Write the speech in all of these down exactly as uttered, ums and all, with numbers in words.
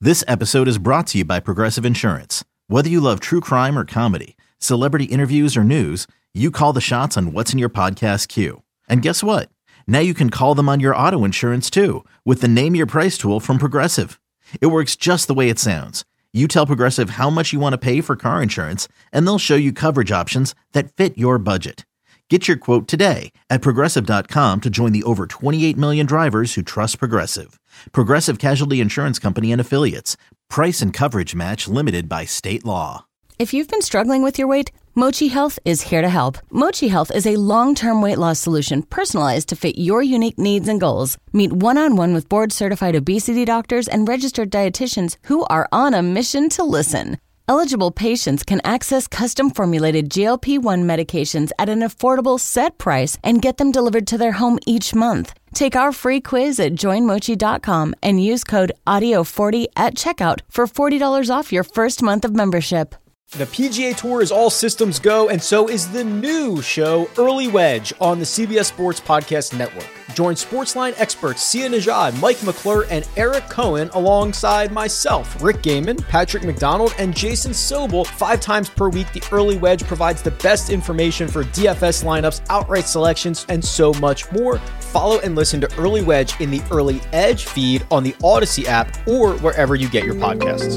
This episode is brought to you by Progressive Insurance. Whether you love true crime or comedy, celebrity interviews or news, you call the shots on what's in your podcast queue. And guess what? Now you can call them on your auto insurance too with the Name Your Price tool from Progressive. It works just the way it sounds. You tell Progressive how much you want to pay for car insurance, and they'll show you coverage options that fit your budget. Get your quote today at Progressive dot com to join the over twenty-eight million drivers who trust Progressive. Progressive Casualty Insurance Company and Affiliates. Price and coverage match limited by state law. If you've been struggling with your weight, Mochi Health is here to help. Mochi Health is a long-term weight loss solution personalized to fit your unique needs and goals. Meet one-on-one with board-certified obesity doctors and registered dietitians who are on a mission to listen. Eligible patients can access custom-formulated G L P one medications at an affordable set price and get them delivered to their home each month. Take our free quiz at join mochi dot com and use code audio forty at checkout for forty dollars off your first month of membership. The P G A Tour is all systems go, and so is the new show, Early Wedge, on the C B S Sports Podcast Network. Join Sportsline experts Sia Najad, Mike McClure, and Eric Cohen alongside myself, Rick Gaiman, Patrick McDonald, and Jason Sobel. Five times per week, the Early Wedge provides the best information for D F S lineups, outright selections, and so much more. Follow and listen to Early Wedge in the Early Edge feed on the Odyssey app or wherever you get your podcasts.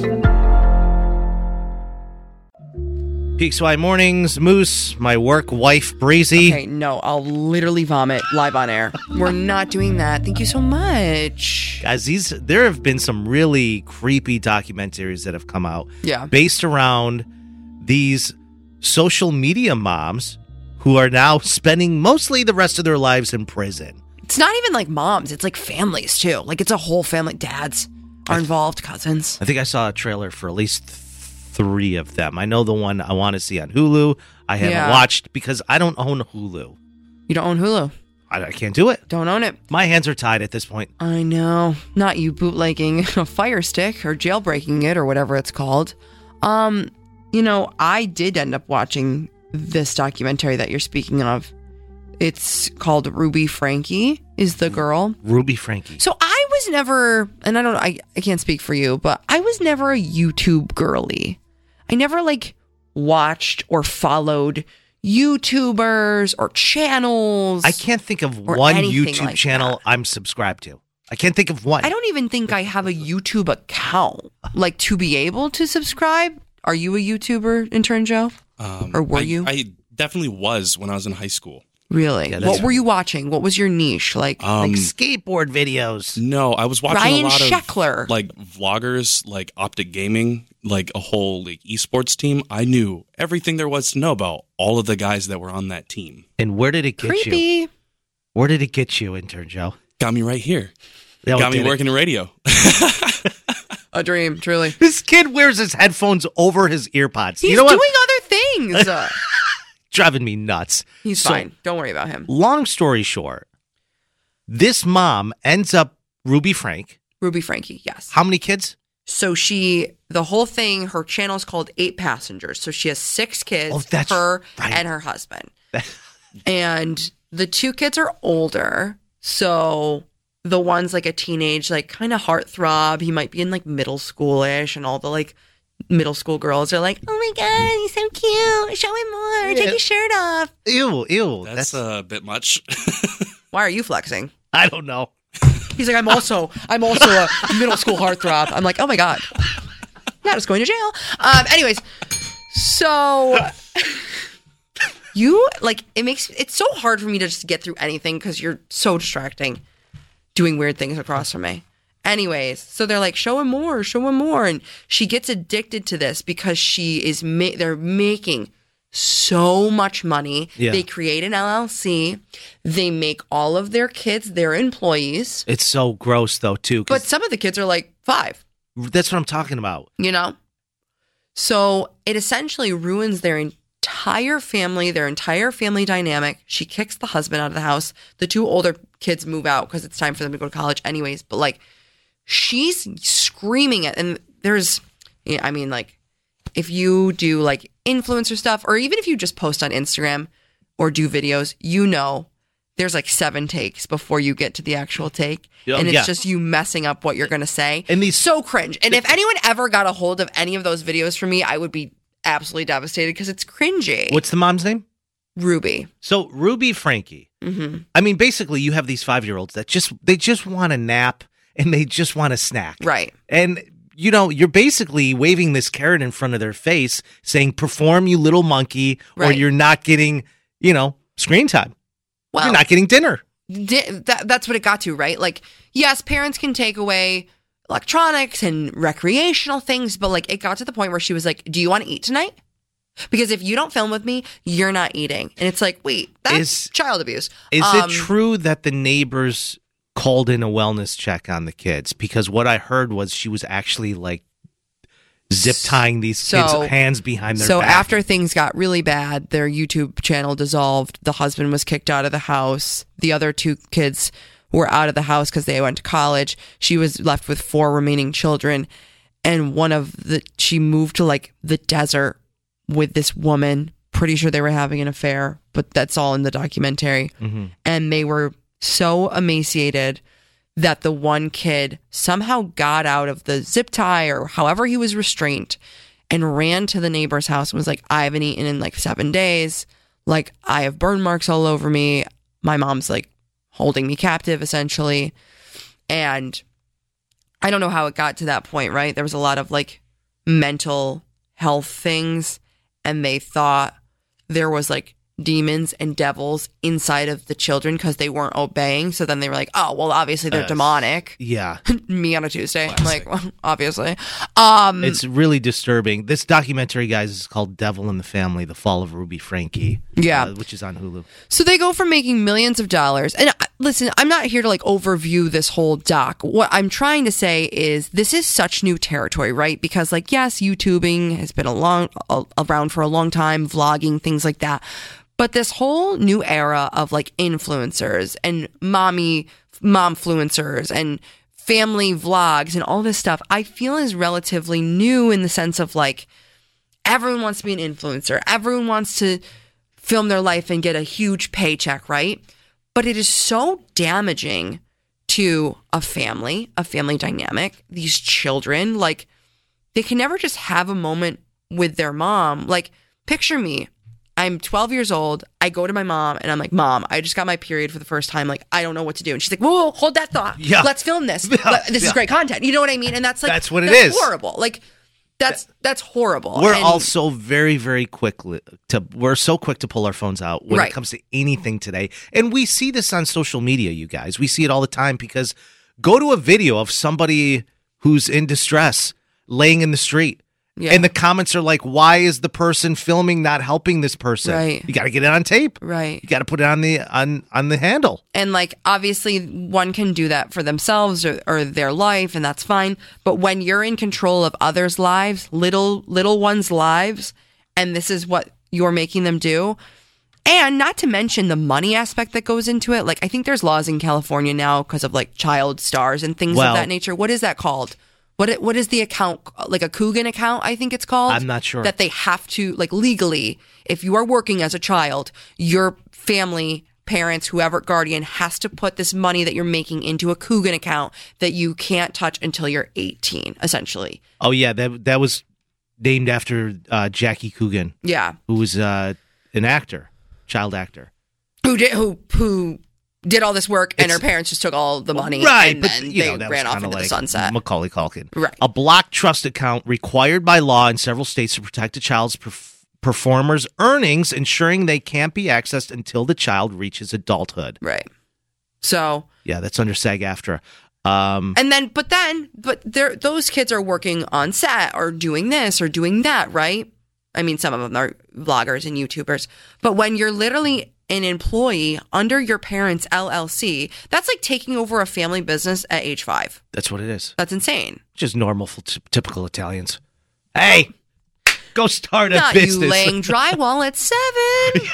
P X Y Mornings, Moose, my work wife, Breezy. Okay, no, I'll literally vomit live on air. We're not doing that. Thank you so much. Guys, these there have been some really creepy documentaries that have come out. Yeah. Based around these social media moms who are now spending mostly the rest of their lives in prison. It's not even like moms. It's like families, too. Like, it's a whole family. Dads are involved, cousins. I think I saw a trailer for at least three of them. I know the one I want to see on Hulu. I haven't Yeah. watched because I don't own Hulu. You don't own Hulu. I, I can't do it. Don't own it. My hands are tied at this point. I know. Not you bootlegging a Fire Stick or jailbreaking it or whatever it's called. Um, you know, I did end up watching this documentary that you're speaking of. It's called Ruby Frankie is the girl. Ruby Frankie. So I was never, and I don't, I, I can't speak for you, but I was never a YouTube girly. I never like watched or followed YouTubers or channels. I can't think of or one anything YouTube like channel that. I'm subscribed to. I can't think of one. I don't even think I have a YouTube account, like to be able to subscribe. Are you a YouTuber, intern Joe? Um, or were I, you? I definitely was when I was in high school. Really? Yeah, that's what were you watching? What was your niche? Like, Um, like skateboard videos. No, I was watching Ryan a lot Sheckler. of like vloggers, like Optic Gaming, like a whole like esports team. I knew everything there was to know about all of the guys that were on that team. And where did it get creepy. you? Where did it get you, intern Joe? Got me right here. Yeah, Got me did it? working in radio. A dream, truly. This kid wears his headphones over his earpods. He's you know what? doing other things. Uh, Driving me nuts. He's So, fine. Don't worry about him. Long story short, this mom ends up Ruby Frank. Ruby Frankie, yes. How many kids? So she, the whole thing, her channel is called Eight Passengers. So she has six kids, Oh, that's her right. and her husband. And the two kids are older. So the one's like a teenage, like kind of heartthrob. He might be in like middle schoolish, and all the like middle school girls are like, oh my God, he's so cute. Show him more. Take his shirt off. Ew, ew. That's, a bit much. Why are you flexing? I don't know. He's like, I'm also, I'm also a middle school heartthrob. I'm like, oh my God. Not just going to jail. Um, anyways, so you like, it makes, it's so hard for me to just get through anything because you're so distracting doing weird things across from me. Anyways, so they're like, show him more, show him more. And she gets addicted to this because she is, ma- they're making so much money. Yeah. They create an L L C. They make all of their kids their employees. It's so gross, though, too. 'cause But some of the kids are like five, that's what I'm talking about. you know? So it essentially ruins their entire family, their entire family dynamic. She kicks the husband out of the house. The two older kids move out because it's time for them to go to college anyways. But like, she's screaming it. And there's, I mean, like, if you do like influencer stuff, or even if you just post on Instagram or do videos, you know there's like seven takes before you get to the actual take. Oh, and it's yeah. just you messing up what you're going to say. And these- so cringe. And if anyone ever got a hold of any of those videos from me, I would be absolutely devastated because it's cringy. What's the mom's name? Ruby. So Ruby Frankie. Mm-hmm. I mean, basically, you have these five-year-olds that just they just want a nap and they just want a snack. Right. And, you know, you're basically waving this carrot in front of their face saying, perform, you little monkey, or Right. you're not getting, you know, screen time. Well, You're not getting dinner. di- that, that's what it got to, right? Like, yes, parents can take away electronics and recreational things, but like it got to the point where she was like, do you want to eat tonight? Because if you don't film with me, you're not eating. And it's like, wait, that's Is- child abuse. Is Um, it true that the neighbors called in a wellness check on the kids? Because what I heard was she was actually like zip tying these So- kids' hands behind their So back. after things got really bad, their YouTube channel dissolved. The husband was kicked out of the house. The other two kids were out of the house because they went to college. She was left with four remaining children. And one of the, she moved to like the desert with this woman. Pretty sure they were having an affair, but that's all in the documentary. Mm-hmm. And they were so emaciated that the one kid somehow got out of the zip tie or however he was restrained and ran to the neighbor's house and was like, I haven't eaten in like seven days. Like, I have burn marks all over me. My mom's like holding me captive, essentially. And I don't know how it got to that point, right? There was a lot of like mental health things, and they thought there was like demons and devils inside of the children because they weren't obeying. So then they were like, oh, well, obviously they're Uh, demonic. yeah. Me on a Tuesday. I'm like, well, obviously. Um, It's really disturbing. This documentary, guys, is called Devil in the Family, The Fall of Ruby Frankie. Yeah. uh, which is on Hulu. So they go from making millions of dollars. And uh, listen, I'm not here to like overview this whole doc. What I'm trying to say is this is such new territory, right? Because like, yes, YouTubing has been a long, a, around for a long time, vlogging, things like that. But this whole new era of like influencers and mommy, momfluencers and family vlogs and all this stuff, I feel is relatively new in the sense of like, everyone wants to be an influencer. Everyone wants to film their life and get a huge paycheck, right? But it is so damaging to a family, a family dynamic, these children. Like, they can never just have a moment with their mom. Like, picture me. I'm twelve years old. I go to my mom and I'm like, Mom, I just got my period for the first time. Like, I don't know what to do. And she's like, whoa, whoa, hold that thought. Yeah. Let's film this. Yeah, Let- this yeah. is great content. You know what I mean? And that's like, That's what it that's is. horrible. Like, that's, that's horrible. We're And- also very, very quick to we're so quick to pull our phones out when Right. it comes to anything today. And we see this on social media, you guys. We see it all the time because go to a video of somebody who's in distress laying in the street. Yeah. And the comments are like, why is the person filming not helping this person? Right. You got to get it on tape. Right. You got to put it on the on on the handle. And like, obviously one can do that for themselves or, or their life, and that's fine. But when you're in control of others' lives, little little ones' lives, and this is what you're making them do, and not to mention the money aspect that goes into it. Like, I think there's laws in California now because of like child stars and things Well- of that nature. What is that called? What it- what is the account, like a Coogan account, I think it's called? I'm not sure. That they have to, like, legally, if you are working as a child, your family, parents, whoever, guardian has to put this money that you're making into a Coogan account that you can't touch until you're eighteen, essentially. Oh yeah, that that was named after uh, Jackie Coogan, Yeah. who was uh, an actor, child actor. Who did, who, who did all this work and It's- her parents just took all the money Right, and but then you they know, that ran was off kinda into like the sunset. Macaulay Culkin. Right. A block trust account required by law in several states to protect a child's perf- performer's earnings, ensuring they can't be accessed until the child reaches adulthood. Right. So, Yeah, that's under SAG-AFTRA. Um, and then, but then, but they're, those kids are working on set or doing this or doing that, right? I mean, some of them are vloggers and YouTubers. But when you're literally an employee under your parents' L L C, that's like taking over a family business at age five. that's what it is. That's insane. Just normal for t- typical Italians. Hey, go start a Not business. you laying drywall at seven.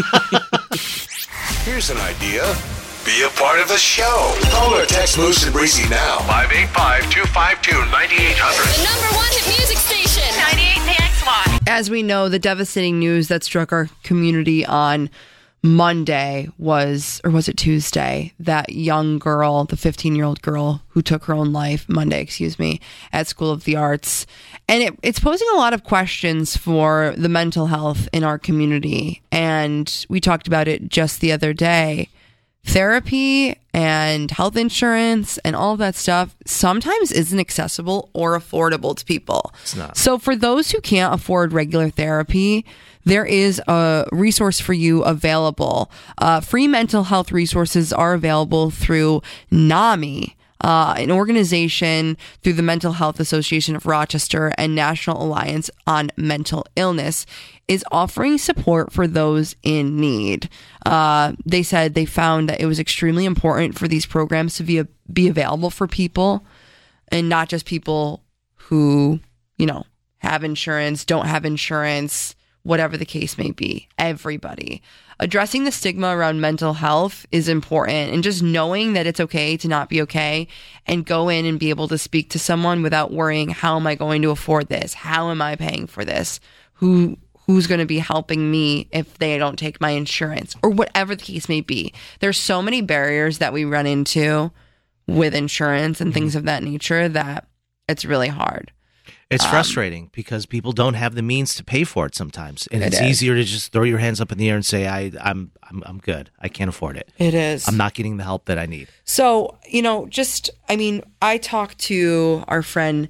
Here's an idea. Be a part of the show. Call or text Moose and Breezy now. five eight five, two five two, nine eight hundred. The number one hit music station. ninety-eight P X Y. As we know, the devastating news that struck our community on Monday was, or was it Tuesday, that young girl, the fifteen-year-old girl who took her own life, Monday, excuse me, at School of the Arts. And it, it's posing a lot of questions for the mental health in our community. And we talked about it just the other day. Therapy and health insurance and all of that stuff sometimes isn't accessible or affordable to people. It's not. So for those who can't afford regular therapy, there is a resource for you available. Uh, free mental health resources are available through NAMI, uh, an organization through the Mental Health Association of Rochester and National Alliance on Mental Illness, is offering support for those in need. Uh, they said they found that it was extremely important for these programs to be, a, be available for people, and not just people who, you know, have insurance, don't have insurance, whatever the case may be. Everybody. Addressing the stigma around mental health is important, and just knowing that it's okay to not be okay and go in and be able to speak to someone without worrying, how am I going to afford this? How am I paying for this? Who who's going to be helping me if they don't take my insurance, or whatever the case may be. There's so many barriers that we run into with insurance and things of that nature that it's really hard. It's Um, frustrating because people don't have the means to pay for it sometimes, and It it's is. easier to just throw your hands up in the air and say, "I, I'm, I'm, I'm good. I can't afford it. It is. I'm not getting the help that I need." So, you know, just, I mean, I talked to our friend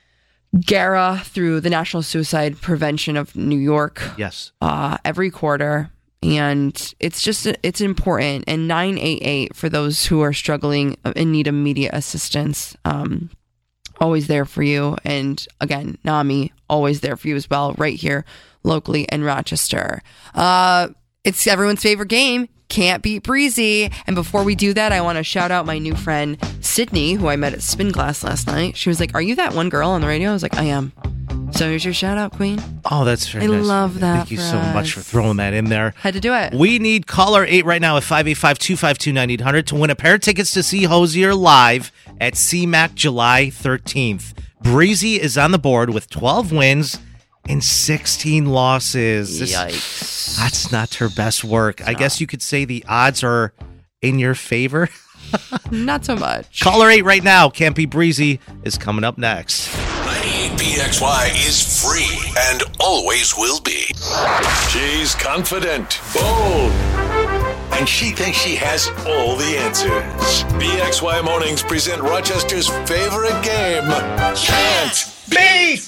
Gara through the National Suicide Prevention of New York Yes. uh, every quarter. And it's just, it's important. And nine eight eight for those who are struggling and need immediate assistance. Um, always there for you. And again, NAMI, always there for you as well, right here locally in Rochester. Uh, it's everyone's favorite game. Can't Beat Breezy. And before we do that, I want to shout out my new friend, Sydney, who I met at Spin Class last night. She was like, "Are you that one girl on the radio?" I was like, "I am." So here's your shout out, Queen. Oh, that's very I nice. love that Thank you for so much us. for throwing that in there. Had to do it. We need caller eight right now at five eight five, two five two, nine eight hundred to win a pair of tickets to see Hosier live at C MAC July thirteenth. Breezy is on the board with twelve wins and sixteen losses. This- Yikes. That's not her best work. I guess you could say the odds are in your favor. Not so much. Caller eight right now. Can't Be Breezy is coming up next. ninety-eight P X Y is free and always will be. She's confident, bold, and she thinks she has all the answers. B X Y Mornings present Rochester's favorite game, Can't Beat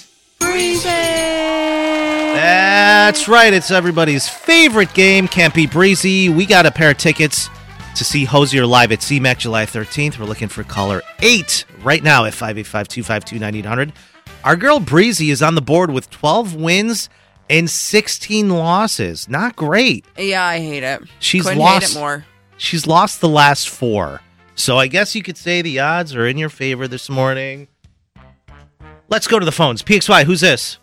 That's right. It's everybody's favorite game, Can't Be Breezy. We got a pair of tickets to see Hosier live at C MAC July thirteenth. We're looking for caller eight right now at five eight five, two five two, nine eight hundred. Our girl Breezy is on the board with twelve wins and sixteen losses. Not great. Yeah, I hate it. She's Couldn't lost. hate it more. She's lost the last four. So I guess you could say the odds are in your favor this morning. Let's go to the phones. P X Y, who's this?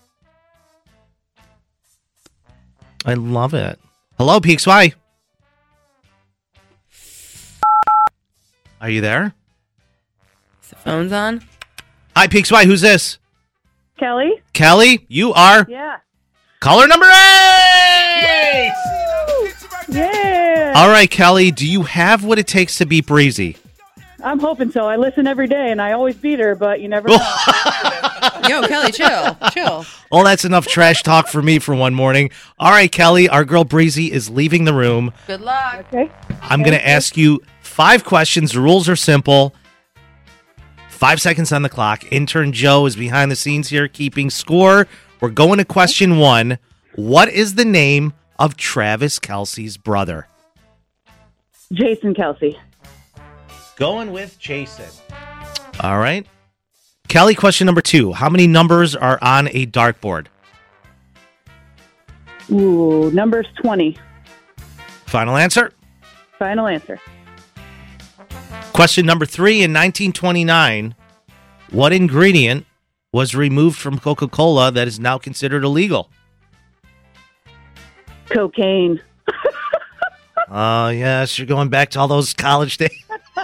I love it. Hello, P X Y. Are you there? Is the phone's on? Hi, P X Y, who's this? Kelly? Kelly, you are Yeah. caller number eight! Yeah. All right, Kelly, do you have what it takes to beat Breezy? I'm hoping so. I listen every day, and I always beat her, but you never know. Yo, Kelly, chill. Chill. Well, that's enough trash talk for me for one morning. All right, Kelly, our girl Breezy is leaving the room. Good luck. Okay. I'm going to ask you five questions. The rules are simple. Five seconds on the clock. Intern Joe is behind the scenes here keeping score. We're going to question one. What is the name of Travis Kelce's brother? Jason Kelsey. Going with Jason. All right. Kelly, question number two. How many numbers are on a dartboard? Ooh, numbers twenty. Final answer. Final answer. Question number three. In nineteen twenty-nine, what ingredient was removed from Coca-Cola that is now considered illegal? Cocaine. Oh, yes. You're going back to all those college days.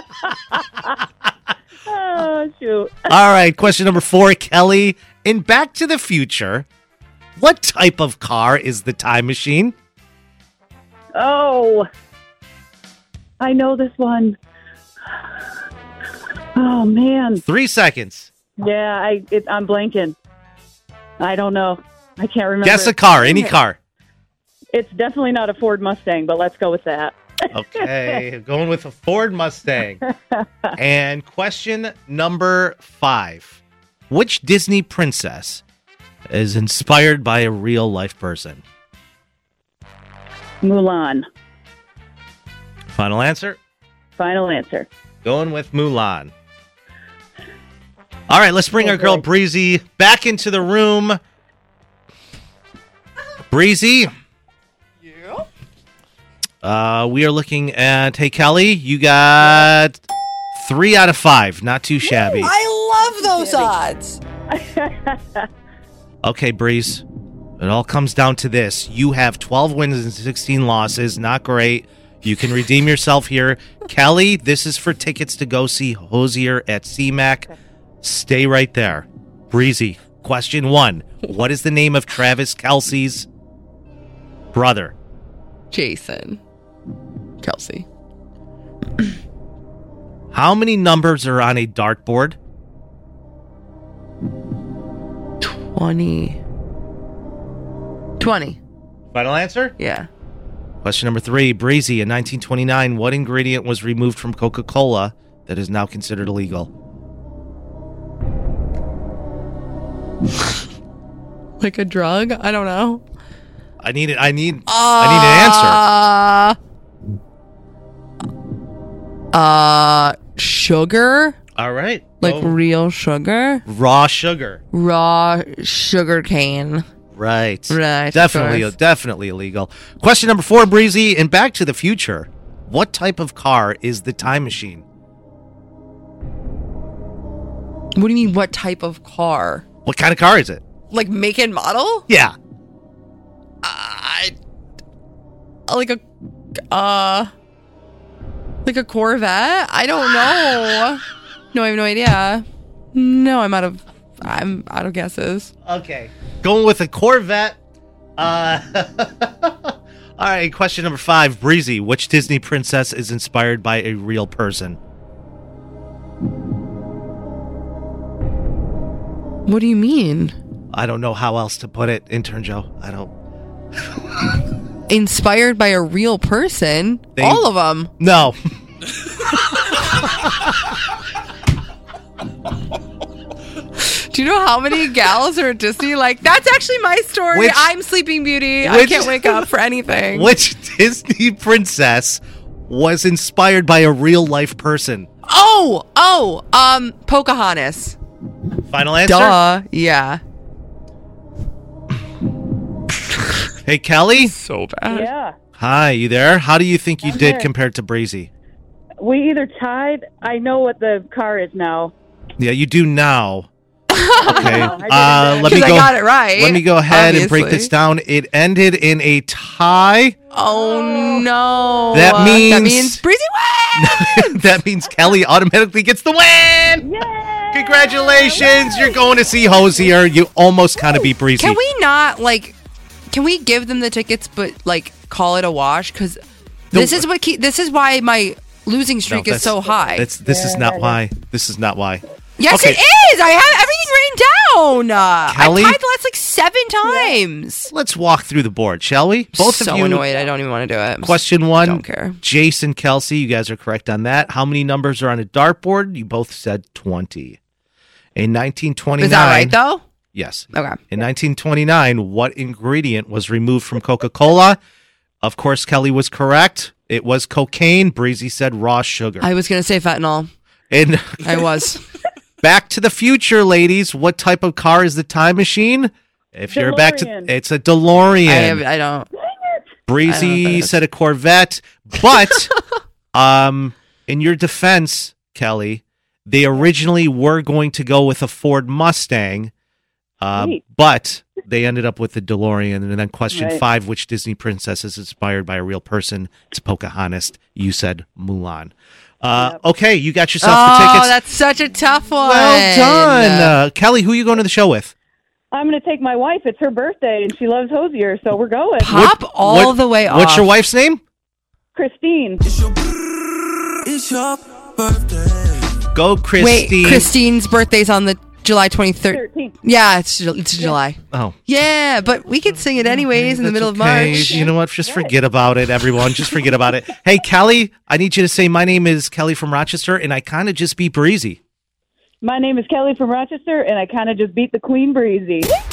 Oh, shoot. All right. Question number four. Kelly, in Back to the Future, what type of car is the time machine? Oh, I know this one. Oh, man. Three seconds. Yeah, I, it, I'm blanking. I don't know. I can't remember. Guess a car, any car. It's definitely not a Ford Mustang, but let's go with that. Okay, going with a Ford Mustang. And question number five. Which Disney princess is inspired by a real-life person? Mulan. Final answer? Final answer. Going with Mulan. All right, let's bring Oh, our girl boy. Breezy back into the room. Breezy. Yeah. Uh, we are looking at, hey, Kelly, you got three out of five. Not too shabby. I love those odds. Okay, Breeze. It all comes down to this. You have twelve wins and sixteen losses. Not great. You can redeem yourself here. Kelly, this is for tickets to go see Hosier at C MAC. Stay right there. Breezy, question one. What is the name of Travis Kelce's brother? Jason. Kelsey. How many numbers are on a dartboard? twenty. twenty. Final answer? Yeah. Question number three. Breezy, in nineteen twenty-nine, what ingredient was removed from Coca-Cola that is now considered illegal? Like a drug? I don't know. I need it. I need. Uh, I need an answer. Uh, sugar? All right. Like Go. real sugar? Raw sugar. Raw sugar cane. Right. Right, of Definitely, course. definitely illegal. Question number four, Breezy. In Back to the Future, what type of car is the time machine? What do you mean, what type of car? What kind of car is it? Like make and model? Yeah. I like a uh like a Corvette? I don't know. No, I have no idea. No, I'm out of I'm out of guesses. Okay. Going with a Corvette. Uh, all right. Question number five, Breezy. Which Disney princess is inspired by a real person? What do you mean? I don't know how else to put it, intern Joe. I don't. Inspired by a real person? They- All of them. No. Do you know how many gals are at Disney? Like, that's actually my story. Which- I'm Sleeping Beauty. I which- can't wake up for anything. Which Disney princess was inspired by a real life person? Oh, oh, um, Pocahontas. Final answer? Duh. Yeah. Hey, Kelly? So bad. Yeah. Hi, you there? How do you think you I'm did here. compared to Breezy? We either tied. I know what the car is now. Yeah, you do now. Okay. I didn't Uh, know. let me 'Cause I go. got it right, Let me go ahead and break obviously. this down. It ended in a tie. Oh no. That means- that means Breezy wins. That means Kelly automatically gets the win. Yay! Congratulations! You're going to see Hosier. You almost kind of beat Breezy. Can we not like? Can we give them the tickets, but like call it a wash? Because this is what keep, this is why my losing No, streak is that's- so high. That's, this is not why. This is not why. Yes, Okay. it is. I have everything written down. Uh, Kelly? I tied the last like seven times. Let's walk through the board, shall we? Both so of you. annoyed. I don't even want to do it. Question one. Don't care. Jason, Kelsey, you guys are correct on that. How many numbers are on a dartboard? You both said twenty. In nineteen twenty-nine. Is that right though? Yes. Okay. In nineteen twenty-nine, what ingredient was removed from Coca-Cola? Of course, Kelly was correct. It was cocaine. Breezy said raw sugar. I was gonna say fentanyl. And I was. Back to the Future, ladies. What type of car is the time machine? If you're back to, DeLorean. it's a DeLorean. I, have, I don't. I don't know Breezy what that is. said a Corvette, but um, in your defense, Kelly, they originally were going to go with a Ford Mustang, uh, Sweet. but they ended up with the DeLorean. And then question Right. five, which Disney princess is inspired by a real person? It's Pocahontas. You said Mulan. Uh, Okay, you got yourself the Oh, tickets. that's such a tough one. Well done. Uh, Kelly, who are you going to the show with? I'm going to take my wife. It's her birthday, and she loves Hosier, so we're going. Pop What- all what- the way off. What's your wife's name? Christine. It's your birthday. Go, Wait, Christine. Christine's birthday's on the July twenty-third. thirteenth. Yeah, it's Ju- it's July. Oh. Yeah, but we could sing it anyways in the That's middle of okay. March. You know what? Just forget about it, everyone. Just forget about it. Hey, Kelly, I need you to say, my name is Kelly from Rochester, and I kind of just beat Breezy. My name is Kelly from Rochester, and I kind of just beat the Queen Breezy.